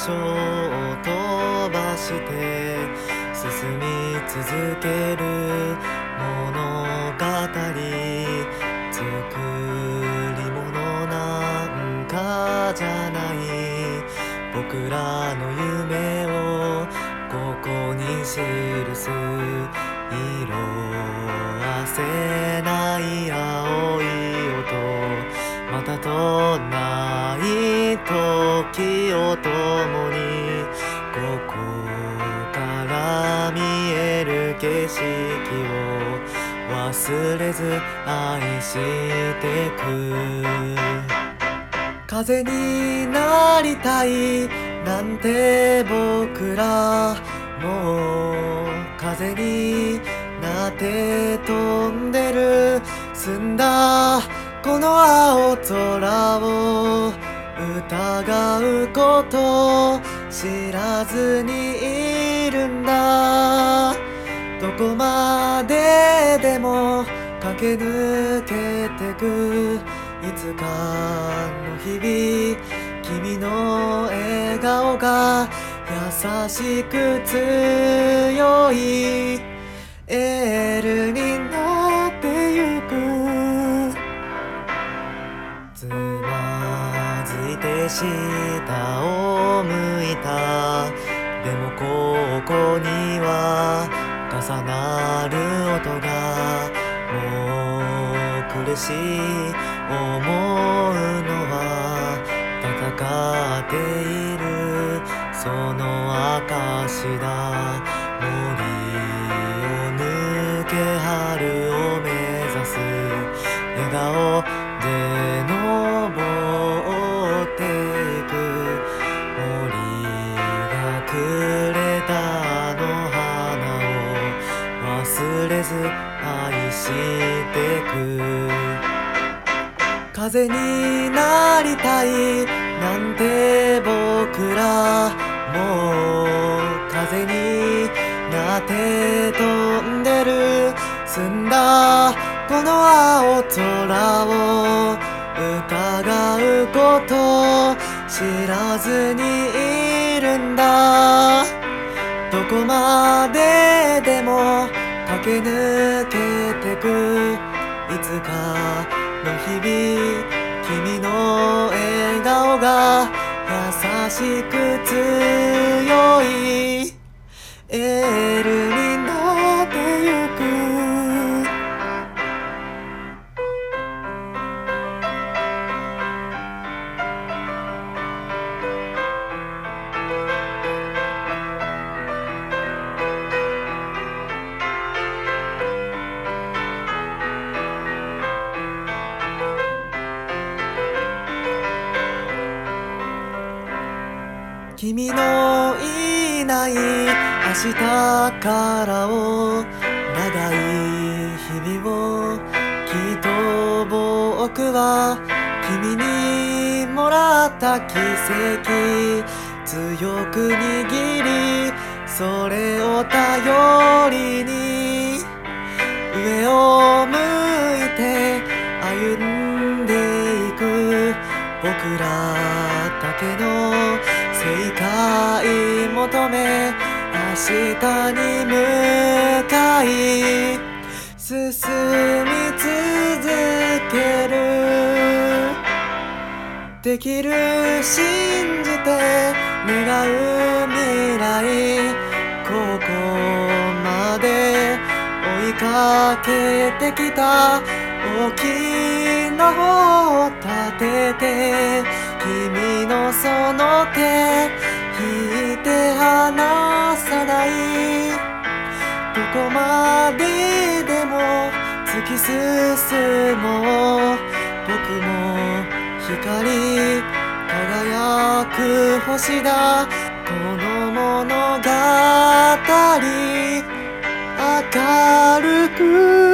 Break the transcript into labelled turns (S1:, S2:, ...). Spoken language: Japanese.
S1: 所を飛ばして進み続ける物語、作り物なんかじゃない、僕らの夢をここに記す、色あせない青い音、またとない時を共に、ここから見える景色を忘れず愛してく。風になりたいなんて僕らもう風になって飛んでる、澄んだこの青空を疑うこと知らずにいるんだ。どこまででも駆け抜けてく、いつかの日々君の笑顔が優しく強いエールになってゆく。つまずいて下を向いた、でもここには重なる音が、もう苦しい思うのは戦っているその証だ。森を抜け春を目指す、笑顔で登っていく、森がくれたあの花を忘れず愛してく。風になりたいなんて僕らもう風になって飛んでる、澄んだこの青空を疑うこと知らずにいるんだ。どこまででも駆け抜けてく、いつかの日々君の笑顔が優しく強いエールになってゆく。君のいない明日からを長い日々をきっと僕は君にもらった奇跡強く握り、それを頼りに上を向いて歩んでいく、僕らだけの正解求め明日に向かい進み続ける、できる信じて願う未来、ここまで追いかけてきた大きな帆を立てて、君のその手引いて離さない、どこまででも突き進もう、僕も光輝く星だ、この物語明るく